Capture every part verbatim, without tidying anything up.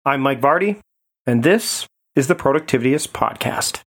I'm Mike Vardy, and this is the Productivityist Podcast.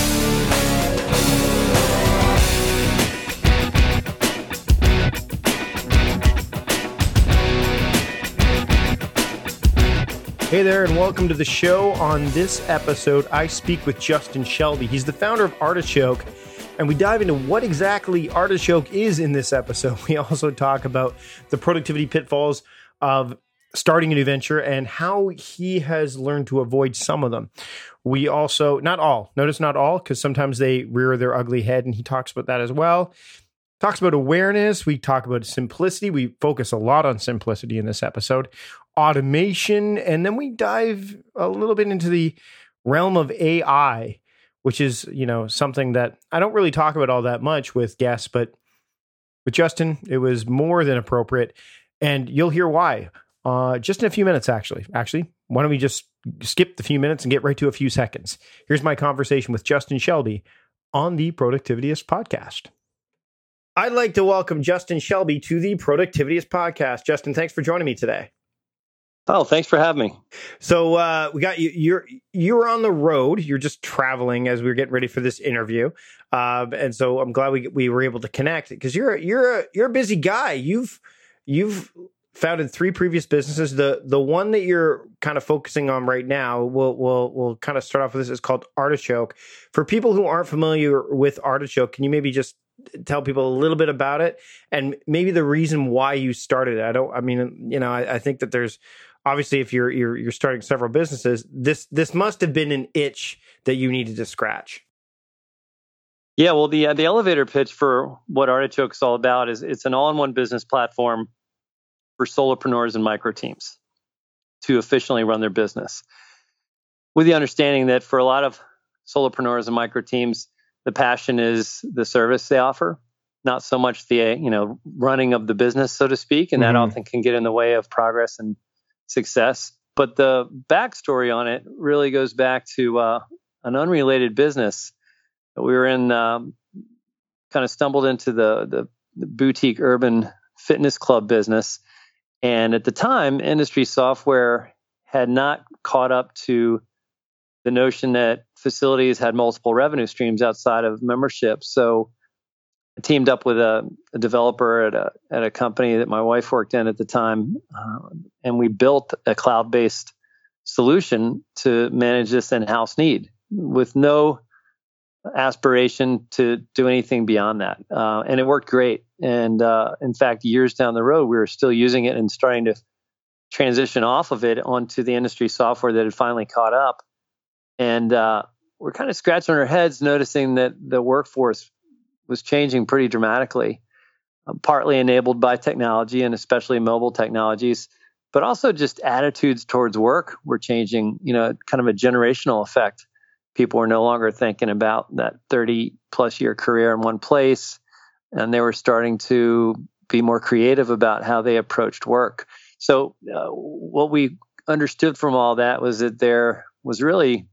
Hey there, and welcome to the show. On this episode, I speak with Justin Shelby. He's the founder of Artichoke, and we dive into what exactly Artichoke is in this episode. We also talk about the productivity pitfalls of starting a new venture and how he has learned to avoid some of them. We also, not all, notice not all, because sometimes they rear their ugly head, and he talks about that as well. Talks about awareness. We talk about simplicity. We focus a lot on simplicity in this episode. Automation, and then we dive a little bit into the realm of A I, which is, you know, something that I don't really talk about all that much with guests, but with Justin, it was more than appropriate, and you'll hear why. Uh, just in a few minutes, actually. Actually, why don't we just skip the few minutes and get right to a few seconds? Here's my conversation with Justin Shelby on the Productivityist Podcast. I'd like to welcome Justin Shelby to the Productivityist Podcast. Justin, thanks for joining me today. Oh, thanks for having me. So uh, we got you. You're you're on the road. You're just traveling as we were getting ready for this interview, uh, and so I'm glad we we were able to connect because you're you're a, you're a busy guy. You've you've founded three previous businesses. The the one that you're kind of focusing on right now, we'll we'll we'll kind of start off with this. It's called Artichoke. For people who aren't familiar with Artichoke, can you maybe just tell people a little bit about it and maybe the reason why you started it? I don't. I mean, you know, I, I think that there's obviously if you're you're you're starting several businesses, this this must have been an itch that you needed to scratch. Yeah, well, the uh, the elevator pitch for what Artichoke is all about is it's an all-in-one business platform for solopreneurs and micro teams to efficiently run their business, with the understanding that for a lot of solopreneurs and micro teams, the passion is the service they offer, not so much the you know running of the business, so to speak, and mm-hmm. that often can get in the way of progress and success. But the backstory on it really goes back to uh, an unrelated business that we were in. Um, kind of stumbled into the, the the boutique urban fitness club business. And at the time, industry software had not caught up to the notion that facilities had multiple revenue streams outside of membership. So I teamed up with a, a developer at a at a company that my wife worked in at the time, uh, and we built a cloud-based solution to manage this in-house need with no aspiration to do anything beyond that. Uh, and it worked great. And uh, in fact, years down the road, we were still using it and starting to transition off of it onto the industry software that had finally caught up. And uh, we're kind of scratching our heads, noticing that the workforce was changing pretty dramatically, uh, partly enabled by technology and especially mobile technologies, but also just attitudes towards work were changing, you know, kind of a generational effect. People were no longer thinking about that thirty plus year career in one place, and they were starting to be more creative about how they approached work. So uh, what we understood from all that was that there was really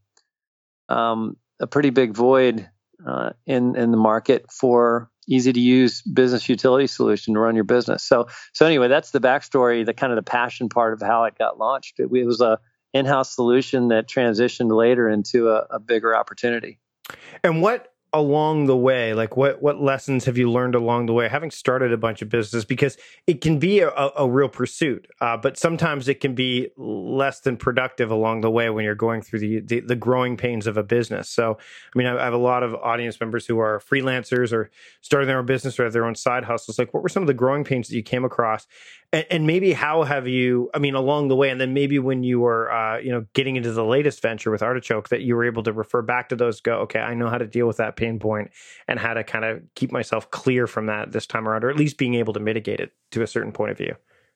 um, a pretty big void uh, in, in the market for easy to use business utility solution to run your business. So, so anyway, that's the backstory, the kind of the passion part of how it got launched. It, it was a in-house solution that transitioned later into a, a bigger opportunity. And what along the way, like what what lessons have you learned along the way, having started a bunch of businesses? Because it can be a, a, a real pursuit, uh, but sometimes it can be less than productive along the way when you're going through the, the the growing pains of a business. So, I mean, I have a lot of audience members who are freelancers or starting their own business or have their own side hustles. Like, what were some of the growing pains that you came across? And, and maybe how have you, I mean, along the way, and then maybe when you were, uh, you know, getting into the latest venture with Artichoke, that you were able to refer back to those, go, okay, I know how to deal with that pain point and how to kind of keep myself clear from that this time around, or at least being able to mitigate it to a certain point of view.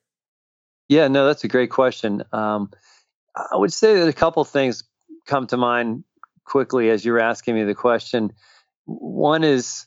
Yeah, no, that's a great question. Um, I would say that a couple things come to mind quickly as you're asking me the question. One is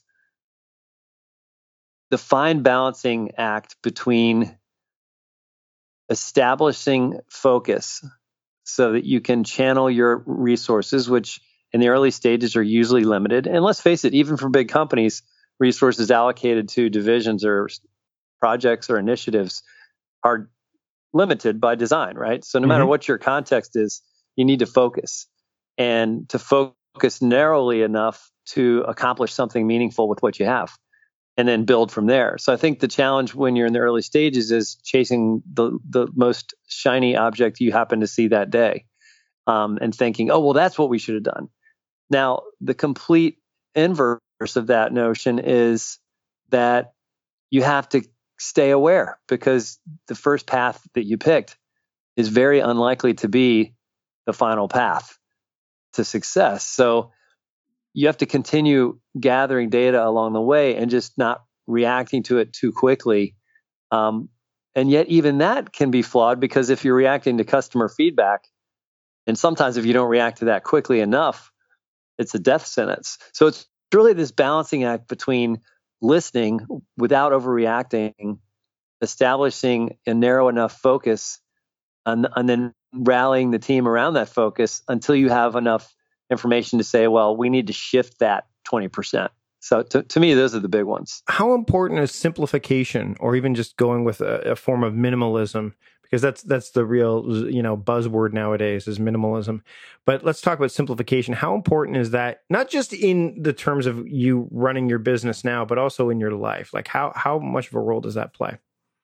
the fine balancing act between establishing focus so that you can channel your resources, which in the early stages are usually limited. And let's face it, even for big companies, resources allocated to divisions or projects or initiatives are limited by design, right? So no matter Mm-hmm. what your context is, you need to focus and to focus narrowly enough to accomplish something meaningful with what you have and then build from there. So I think the challenge when you're in the early stages is chasing the, the most shiny object you happen to see that day, um, and thinking, oh, well, that's what we should have done. Now, the complete inverse of that notion is that you have to stay aware, because the first path that you picked is very unlikely to be the final path to success. So you have to continue gathering data along the way and just not reacting to it too quickly. Um, and yet even that can be flawed, because if you're reacting to customer feedback, and sometimes if you don't react to that quickly enough, it's a death sentence. So it's really this balancing act between listening without overreacting, establishing a narrow enough focus, and, and then rallying the team around that focus until you have enough information to say, well, we need to shift that twenty percent. So to, to me, those are the big ones. How important is simplification, or even just going with a, a form of minimalism? Because that's that's the real, you know, buzzword nowadays is minimalism. But let's talk about simplification. How important is that, not just in the terms of you running your business now, but also in your life? Like how how much of a role does that play?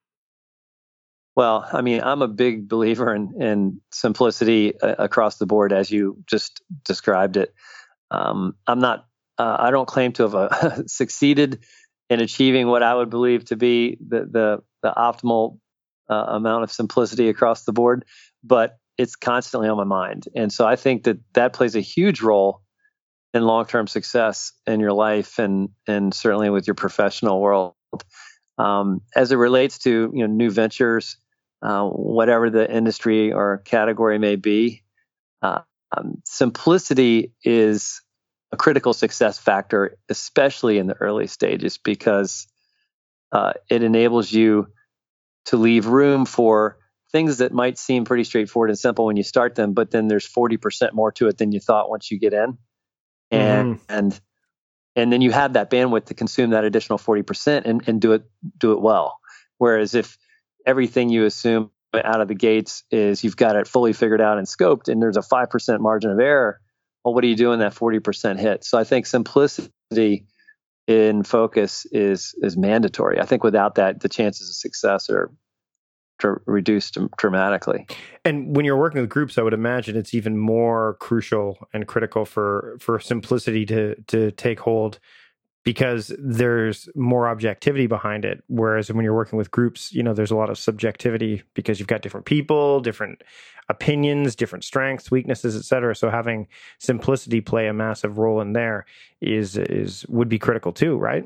Well, I mean, I'm a big believer in, in simplicity uh, across the board, as you just described it. Um, I'm not, uh, I don't claim to have uh, succeeded in achieving what I would believe to be the the, the optimal uh, amount of simplicity across the board, but it's constantly on my mind. And so I think that that plays a huge role in long-term success in your life, and and certainly with your professional world. Um, as it relates to, you know, new ventures, uh, whatever the industry or category may be, uh, um, simplicity is a critical success factor, especially in the early stages, because uh, it enables you to leave room for things that might seem pretty straightforward and simple when you start them, but then there's forty percent more to it than you thought once you get in, and Mm-hmm. and and then you have that bandwidth to consume that additional forty percent and, and do it do it well. Whereas if everything you assume out of the gates is you've got it fully figured out and scoped, and there's a five percent margin of error, well, what do you do in that forty percent hit? So I think simplicity in focus is is mandatory. I think without that, the chances of success are dr- reduced dramatically. And when you're working with groups, I would imagine it's even more crucial and critical for for simplicity to to take hold, because there's more objectivity behind it. Whereas when you're working with groups, you know, there's a lot of subjectivity, because you've got different people, different opinions, different strengths, weaknesses, et cetera. So having simplicity play a massive role in there is is would be critical too, right?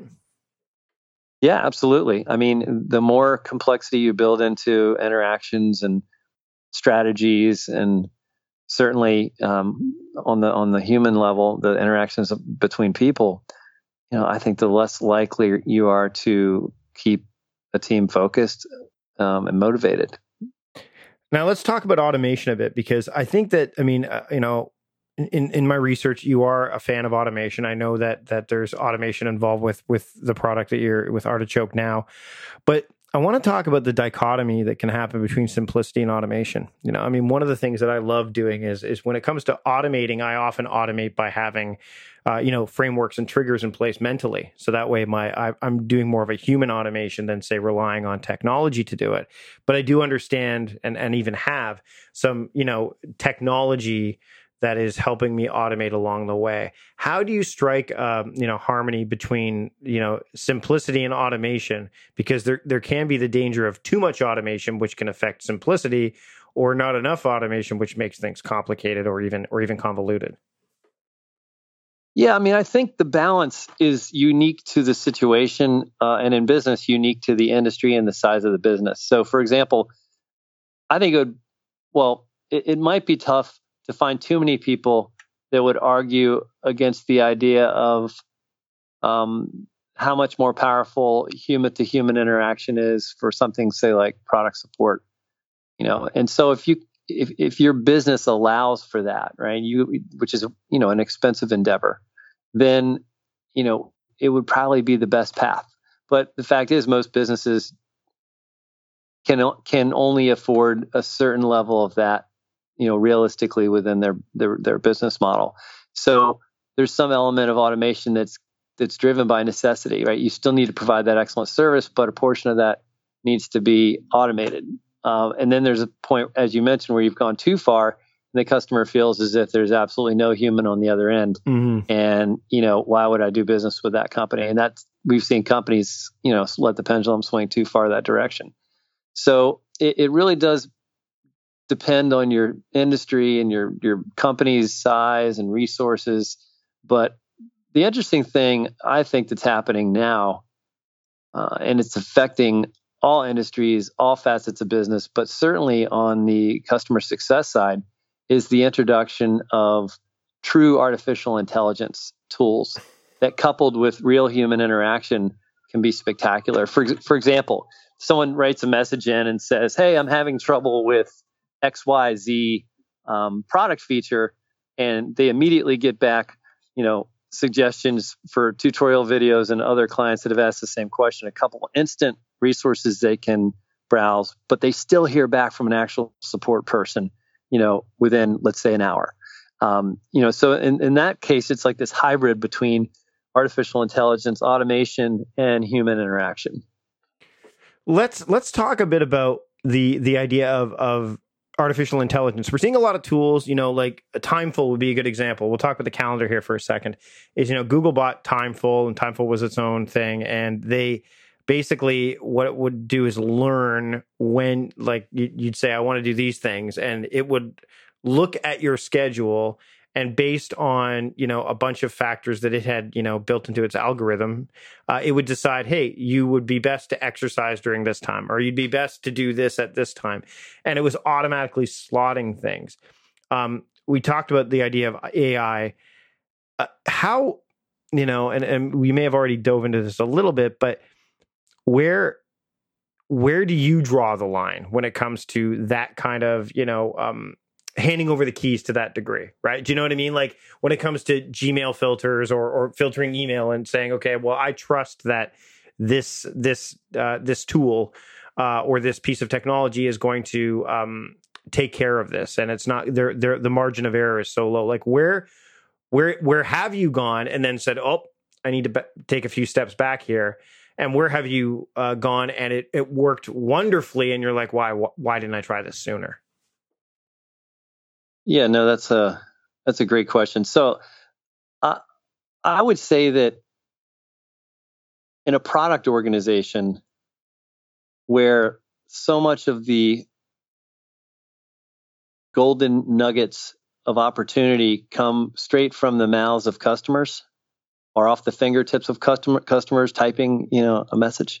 Yeah, absolutely. I mean, the more complexity you build into interactions and strategies, and certainly um, on the on the human level, the interactions between people, you know, I think the less likely you are to keep a team focused um, and motivated. Now let's talk about automation a bit, because I think that, I mean, uh, you know, in in my research, you are a fan of automation. I know that that there's automation involved with with the product that you're with Artichoke now, but I want to talk about the dichotomy that can happen between simplicity and automation. You know, I mean, one of the things that I love doing is is when it comes to automating, I often automate by having, uh, you know, frameworks and triggers in place mentally. So that way, my I, I'm doing more of a human automation than, say, relying on technology to do it. But I do understand and and even have some, you know, technology that is helping me automate along the way. How do you strike, um, you know, harmony between, you know, simplicity and automation? Because there there can be the danger of too much automation, which can affect simplicity, or not enough automation, which makes things complicated or even or even convoluted. Yeah, I mean, I think the balance is unique to the situation, uh, and in business, unique to the industry and the size of the business. So, for example, I think it would, well, it, it might be tough to find too many people that would argue against the idea of um, how much more powerful human-to-human interaction is for something, say, like product support. You know, and so if you if if your business allows for that, right, you which is you know an expensive endeavor, then you know it would probably be the best path. But the fact is, most businesses can can only afford a certain level of that, you know, realistically within their their their business model. So there's some element of automation that's that's driven by necessity, right? You still need to provide that excellent service, but a portion of that needs to be automated. Uh, and then there's a point, as you mentioned, where you've gone too far, and the customer feels as if there's absolutely no human on the other end. Mm-hmm. And, you know, why would I do business with that company? And that's, we've seen companies, you know, let the pendulum swing too far that direction. So it, it really does depend on your industry and your, your company's size and resources. But the interesting thing I think that's happening now, uh, and it's affecting all industries, all facets of business, but certainly on the customer success side, is the introduction of true artificial intelligence tools that, coupled with real human interaction, can be spectacular. For, for example, someone writes a message in and says, hey, I'm having trouble with X Y Z um, product feature, and they immediately get back, you know, suggestions for tutorial videos and other clients that have asked the same question, a couple instant resources they can browse, but they still hear back from an actual support person, you know, within, let's say, an hour. Um, you know, so in, in that case, it's like this hybrid between artificial intelligence, automation, and human interaction. Let's let's talk a bit about the the idea of of artificial intelligence. We're seeing a lot of tools, you know, like Timeful would be a good example. We'll talk about the calendar here for a second. Is, you know, Google bought Timeful, and Timeful was its own thing, and they basically, what it would do is learn when, like, you'd say, I want to do these things, and it would look at your schedule, and based on, you know, a bunch of factors that it had, you know, built into its algorithm, uh, it would decide, hey, you would be best to exercise during this time, or you'd be best to do this at this time. And it was automatically slotting things. Um, we talked about the idea of A I. Uh, how, you know, and, and we may have already dove into this a little bit, but where where do you draw the line when it comes to that kind of, you know, um, handing over the keys to that degree, right? Do you know what I mean? Like when it comes to Gmail filters, or, or filtering email and saying, okay, well, I trust that this this uh, this tool uh, or this piece of technology is going to um, take care of this, and it's not there. The margin of error is so low. Like where where where have you gone and then said, oh, I need to be- take a few steps back here? And where have you uh, gone and it, it worked wonderfully, and you're like, why why didn't I try this sooner? Yeah, no, that's a that's a great question. So, uh, I would say that in a product organization where so much of the golden nuggets of opportunity come straight from the mouths of customers, or off the fingertips of customer customers typing, you know, a message,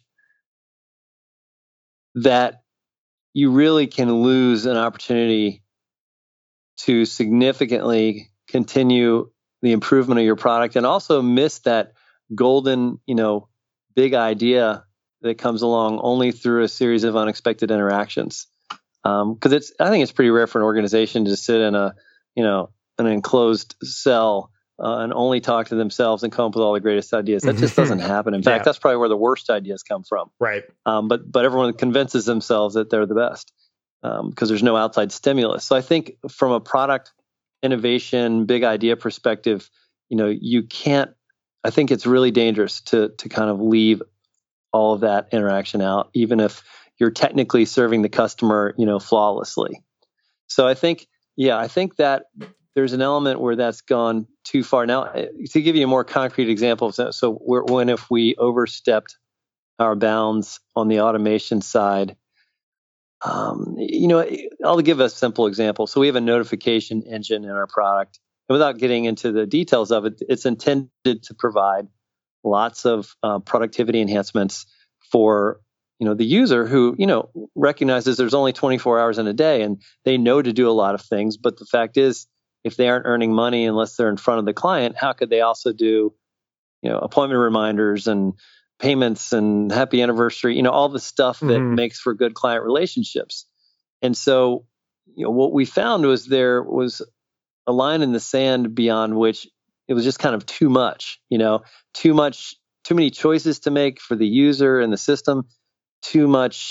that you really can lose an opportunity to significantly continue the improvement of your product, and also miss that golden, you know, big idea that comes along only through a series of unexpected interactions. Um, because it's, I think it's pretty rare for an organization to sit in a, you know, an enclosed cell uh, and only talk to themselves and come up with all the greatest ideas. That just doesn't happen. In fact, yeah. That's probably where the worst ideas come from. Right. Um, but but everyone convinces themselves that they're the best um, because there's no outside stimulus. So I think from a product innovation, big idea perspective, you know, you can't. I think it's really dangerous to to kind of leave all of that interaction out, even if you're technically serving the customer, you know, flawlessly. So I think, yeah, I think that there's an element where that's gone too far. Now, to give you a more concrete example, so we're, when if we overstepped our bounds on the automation side, um, you know, I'll give a simple example. So we have a notification engine in our product. And without getting into the details of it, it's intended to provide lots of uh, productivity enhancements for, you know, the user who, you know, recognizes there's only twenty-four hours in a day and they know to do a lot of things. But the fact is, if they aren't earning money unless they're in front of the client, how could they also do, you know, appointment reminders and payments and happy anniversary, you know, all the stuff that mm-hmm. makes for good client relationships. And so, you know, what we found was there was a line in the sand beyond which it was just kind of too much, you know, too much, too many choices to make for the user and the system, too much,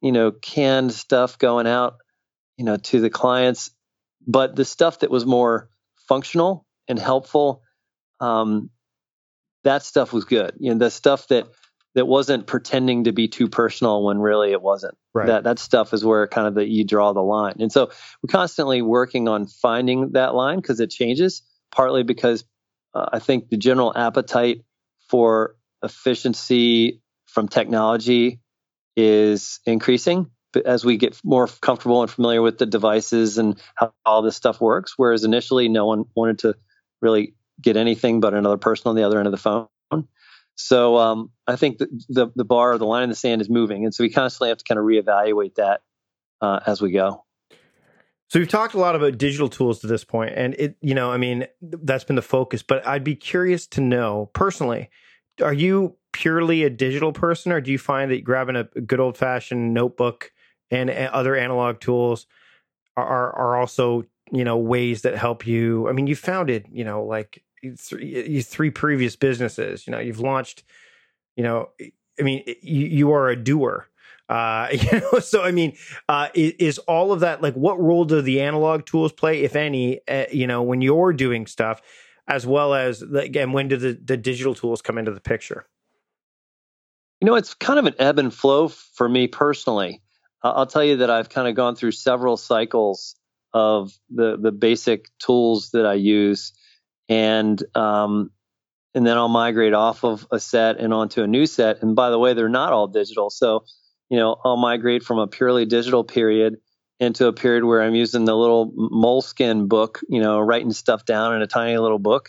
you know, canned stuff going out, you know, to the clients, but the stuff that was more functional and helpful, um, that stuff was good. You know, the stuff that that wasn't pretending to be too personal when really it wasn't. Right. That that stuff is where kind of the, you draw the line. And so we're constantly working on finding that line because it changes, partly because uh, I think the general appetite for efficiency from technology is increasing as we get more comfortable and familiar with the devices and how all this stuff works. Whereas initially no one wanted to really get anything but another person on the other end of the phone. So um, I think the, the the bar, the line in the sand is moving. And so we constantly have to kind of reevaluate that uh, as we go. So we've talked a lot about digital tools to this point, and it, you know, I mean, that's been the focus, but I'd be curious to know personally, are you purely a digital person, or do you find that grabbing a good old fashioned notebook and other analog tools are, are also, you know, ways that help you? I mean, you founded, you know, like three, three previous businesses, you know, you've launched, you know, I mean, you, you are a doer. Uh, you know, so I mean, uh, is, is all of that, like, what role do the analog tools play, if any, uh, you know, when you're doing stuff, as well as, again, when do the, the digital tools come into the picture? You know, it's kind of an ebb and flow for me personally. Uh, I'll tell you that I've kind of gone through several cycles of the the basic tools that I use, and um, and then I'll migrate off of a set and onto a new set. And by the way, they're not all digital. So, you know, I'll migrate from a purely digital period into a period where I'm using the little Moleskine book, you know, writing stuff down in a tiny little book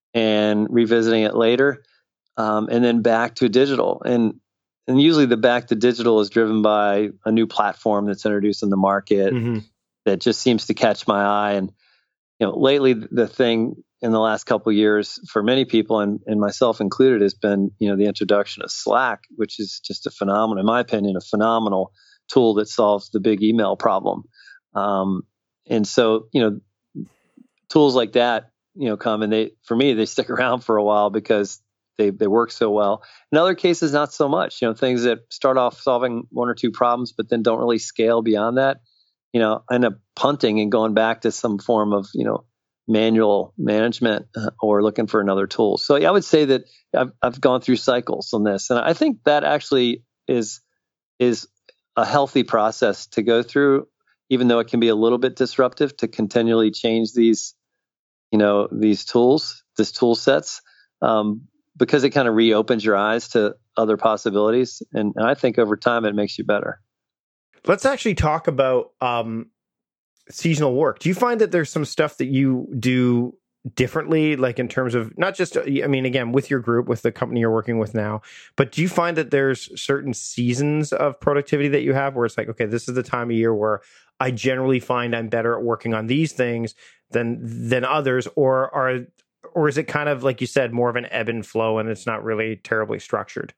and revisiting it later, um, and then back to digital. And and usually the back to digital is driven by a new platform that's introduced in the market mm-hmm. that just seems to catch my eye. And, you know, lately the thing in the last couple of years for many people, and, and myself included, has been, you know, the introduction of Slack, which is just a phenomenal, in my opinion, a phenomenal tool that solves the big email problem. Um, and so, you know, tools like that, you know, come and they, for me, they stick around for a while because they, they work so well. In other cases, not so much, you know, things that start off solving one or two problems, but then don't really scale beyond that, you know, I end up punting and going back to some form of, you know, manual management uh, or looking for another tool. So yeah, I would say that I've, I've gone through cycles on this. And I think that actually is, is a healthy process to go through, even though it can be a little bit disruptive to continually change these, you know, these tools, these tool sets, um, because it kind of reopens your eyes to other possibilities. And, and I think over time it makes you better. Let's actually talk about um, seasonal work. Do you find that there's some stuff that you do differently, like in terms of not just, I mean, again, with your group, with the company you're working with now, but do you find that there's certain seasons of productivity that you have where it's like, okay, this is the time of year where I generally find I'm better at working on these things than than others, or are or is it kind of, like you said, more of an ebb and flow and it's not really terribly structured?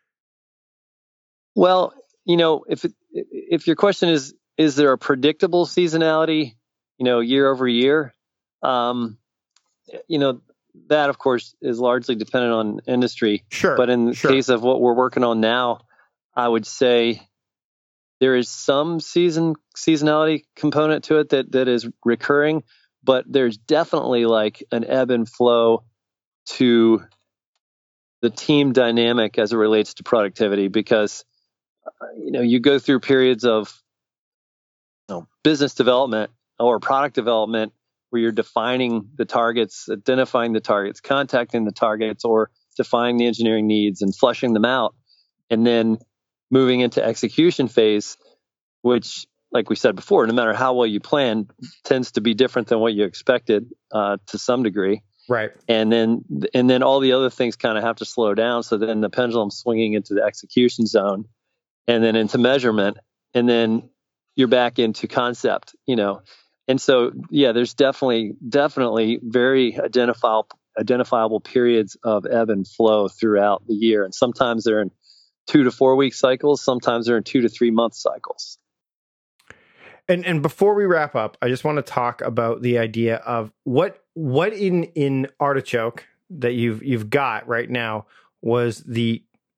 Well, you know, if it, if your question is, is there a predictable seasonality, you know, year over year? Um, you know, that of course is largely dependent on industry. Sure. But in the sure. case of what we're working on now, I would say there is some season seasonality component to it that, that is recurring, but there's definitely like an ebb and flow to the team dynamic as it relates to productivity, because uh, you know, you go through periods of you know, business development or product development where you're defining the targets, identifying the targets, contacting the targets, or defining the engineering needs and fleshing them out, and then moving into execution phase, which, like we said before, no matter how well you plan, tends to be different than what you expected uh, to some degree. Right. And then, and then all the other things kind of have to slow down. So then the pendulum's swinging into the execution zone, and then into measurement, and then you're back into concept, you know. And so, yeah, there's definitely, definitely very identifiable, identifiable periods of ebb and flow throughout the year. And sometimes they're in two to four week cycles. Sometimes they're in two to three month cycles. And and before we wrap up, I just want to talk about the idea of what what in in Artichoke that you've you've got right now was the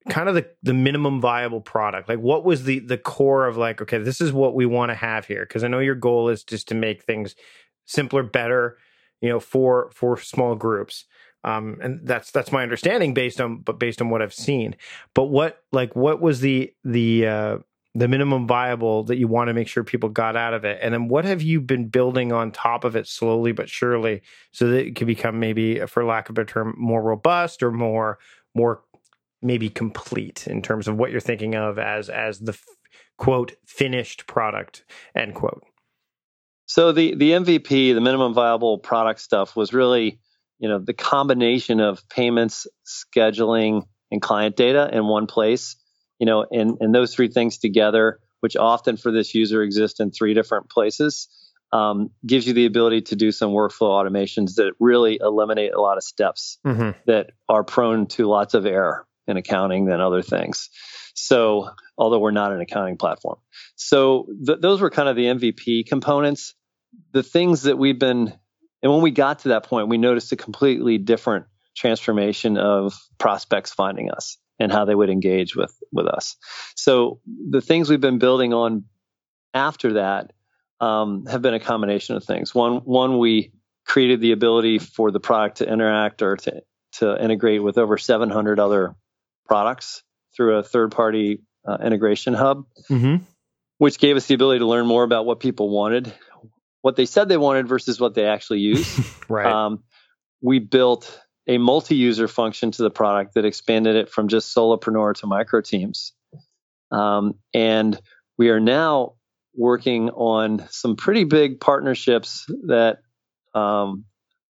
kind of the, the minimum viable product. Like, what was the the core of like, okay, this is what we want to have here? Because I know your goal is just to make things simpler, better, you know, for for small groups. Um, and that's that's my understanding based on but based on what I've seen. But what like what was the the uh, the minimum viable that you want to make sure people got out of it? And then what have you been building on top of it slowly but surely so that it can become maybe, for lack of a term, more robust or more more maybe complete in terms of what you're thinking of as as the quote finished product, end quote? So the the M V P, the minimum viable product stuff, was really, you know, the combination of payments, scheduling, and client data in one place. You know, and, and those three things together, which often for this user exist in three different places, um, gives you the ability to do some workflow automations that really eliminate a lot of steps mm-hmm. that are prone to lots of error in accounting than other things. So, although we're not an accounting platform. So th- those were kind of the M V P components. The things that we've been, and when we got to that point, we noticed a completely different transformation of prospects finding us and how they would engage with, with us. So the things we've been building on after that um, have been a combination of things. One, one, we created the ability for the product to interact or to, to integrate with over seven hundred other products through a third-party uh, integration hub, mm-hmm. which gave us the ability to learn more about what people wanted, what they said they wanted versus what they actually use. Right. Um, we built a multi-user function to the product that expanded it from just solopreneur to micro teams. Um, and we are now working on some pretty big partnerships that um,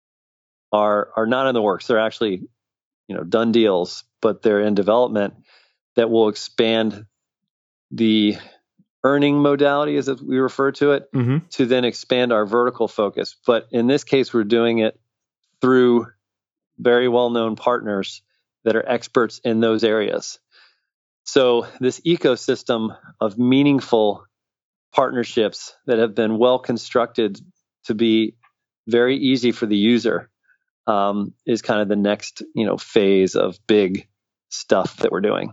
are are not in the works. They're actually, you know, done deals, but they're in development that will expand the earning modality, as we refer to it, mm-hmm. to then expand our vertical focus. But in this case, we're doing it through very well-known partners that are experts in those areas. So this ecosystem of meaningful partnerships that have been well constructed to be very easy for the user um, is kind of the next, you know, phase of big stuff that we're doing.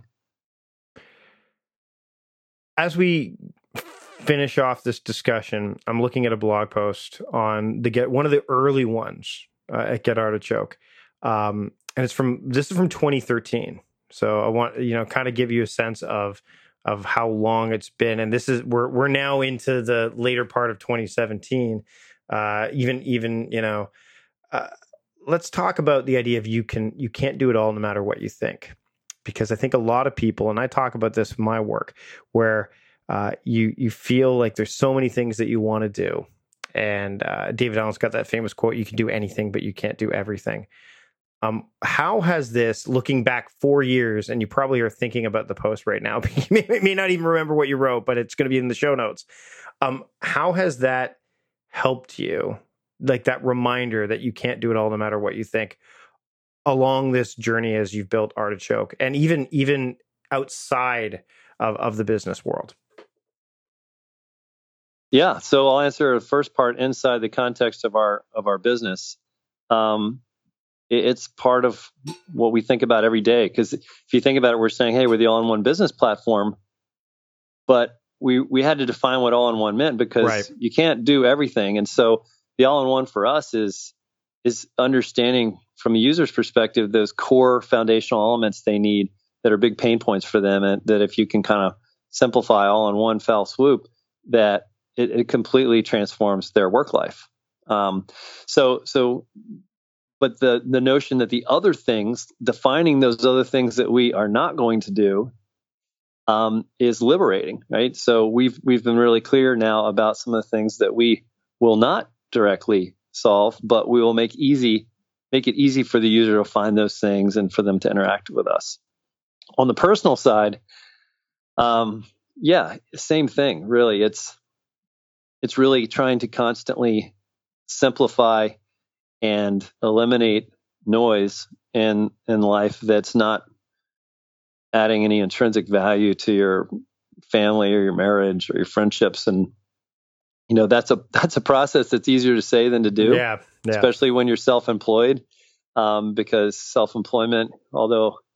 As we finish off this discussion, I'm looking at a blog post on the get one of the early ones uh, at Get Artichoke. Um, and it's from, this is from twenty thirteen. So I want, you know, kind of give you a sense of, of how long it's been. And this is, we're, we're now into the later part of twenty seventeen. Uh, even, even, you know, uh, let's talk about the idea of you can, you can't do it all no matter what you think, because I think a lot of people, and I talk about this in my work, where, uh, you, you feel like there's so many things that you want to do. And, uh, David Allen's got that famous quote, you can do anything, but you can't do everything. Um, how has this, looking back four years, and you probably are thinking about the post right now, you may, may not even remember what you wrote, but it's going to be in the show notes. Um, how has that helped you, like that reminder that you can't do it all no matter what you think, along this journey as you've built Artichoke, and even even outside of, of the business world? Yeah, so I'll answer the first part inside the context of our of our business. Um, It's part of what we think about every day. Because if you think about it, we're saying, hey, we're the all-in-one business platform. But we we had to define what all-in-one meant, because right. you can't do everything. And so the all-in-one for us is is understanding from a user's perspective those core foundational elements they need that are big pain points for them. And that if you can kind of simplify all in one fell swoop, that it, it completely transforms their work life. Um, so so. But the the notion that the other things, defining those other things that we are not going to do, um, is liberating, right? So we've we've been really clear now about some of the things that we will not directly solve, but we will make easy make it easy for the user to find those things and for them to interact with us. On the personal side, um, yeah, same thing. Really, it's it's really trying to constantly simplify and eliminate noise in in life that's not adding any intrinsic value to your family or your marriage or your friendships. And you know, that's a that's a process that's easier to say than to do. Yeah, yeah. Especially when you're self-employed, um, because self-employment, although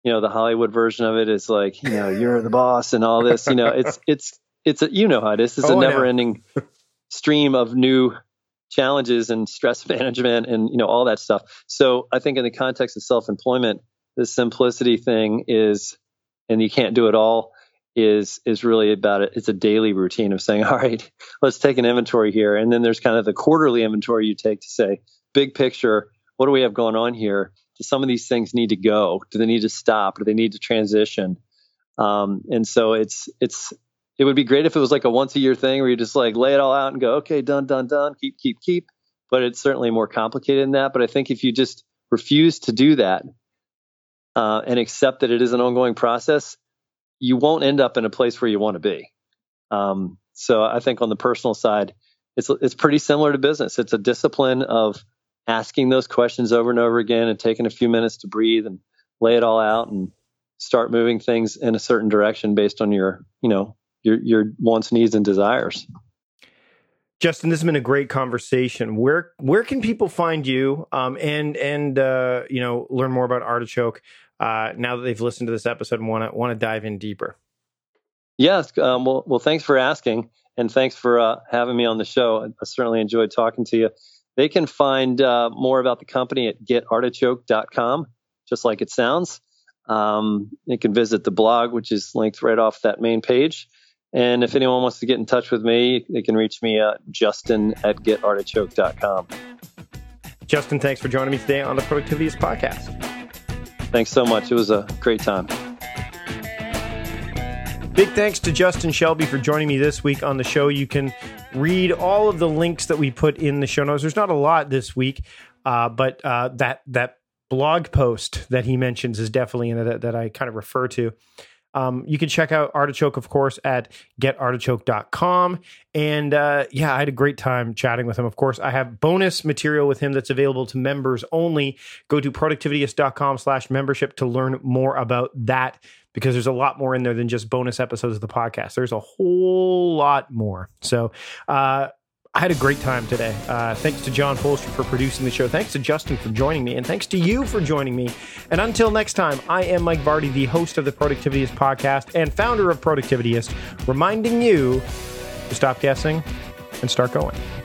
you know, the Hollywood version of it is like, you know, you're the boss and all this, you know, it's, it's, it's, a, you know how it is. It's oh, a never ending stream of new challenges and stress management and, you know, all that stuff. So I think in the context of self-employment, the simplicity thing is, and you can't do it all, is is really about it. It's a daily routine of saying, all right, let's take an inventory here. And then there's kind of the quarterly inventory you take to say, big picture, what do we have going on here? Do some of these things need to go? Do they need to stop? Do they need to transition? Um, and so it's it's it would be great if it was like a once a year thing where you just like lay it all out and go, okay, done, done, done, keep, keep, keep. But it's certainly more complicated than that. But I think if you just refuse to do that uh, and accept that it is an ongoing process, you won't end up in a place where you want to be. Um, so I think on the personal side, it's it's pretty similar to business. It's a discipline of asking those questions over and over again and taking a few minutes to breathe and lay it all out and start moving things in a certain direction based on your, you know, your your wants, needs, and desires. Justin, this has been a great conversation. Where where can people find you um, and and uh, you know, learn more about Artichoke uh, now that they've listened to this episode and want to want to dive in deeper? Yes. Um, well, well, thanks for asking, and thanks for uh, having me on the show. I certainly enjoyed talking to you. They can find uh, more about the company at get artichoke dot com, just like it sounds. Um, they can visit the blog, which is linked right off that main page. And if anyone wants to get in touch with me, they can reach me at justin at get artichoke dot com. Justin, thanks for joining me today on the Productivityist podcast. Thanks so much. It was a great time. Big thanks to Justin Shelby for joining me this week on the show. You can read all of the links that we put in the show notes. There's not a lot this week, uh, but uh, that that blog post that he mentions is definitely in it that, that I kind of refer to. Um, you can check out Artichoke, of course, at get artichoke dot com. And uh, yeah, I had a great time chatting with him. Of course, I have bonus material with him that's available to members only. Go to productivityist dot com slash membership to learn more about that, because there's a lot more in there than just bonus episodes of the podcast. There's a whole lot more. So uh, I had a great time today. Uh, thanks to John Polster for producing the show. Thanks to Justin for joining me. And thanks to you for joining me. And until next time, I am Mike Vardy, the host of the Productivityist podcast and founder of Productivityist, reminding you to stop guessing and start going.